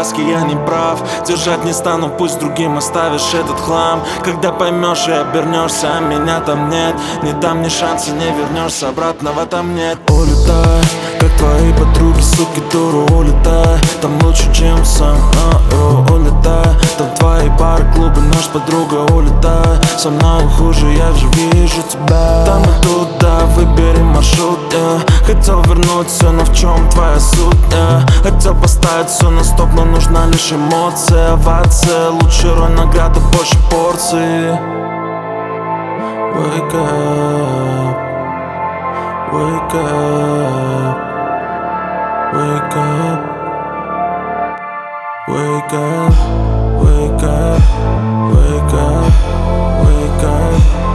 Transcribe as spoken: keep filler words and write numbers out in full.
сказки, я не прав. Держать не стану, пусть другим оставишь этот хлам. Когда поймешь и обернешься, а меня там нет. Не дам ни шанса, не вернешься, обратного там нет. Улетай, как твои подруги, суки, дуру, улетай. Там лучше, чем сам, а, улетай. Там твои бары, клубы, наш подруга, улетай. Со мной хуже, я же вижу тебя. Там и туда, выбери маршрут, yeah. Хотел вернуть все, но в чем твоя суть, yeah. Хотел поставить все на стоп, но нужна лишь эмоция. Овация, лучше роль, награда, больше порций. Wake up, wake up, wake up, wake up, wake up, wake up, wake up.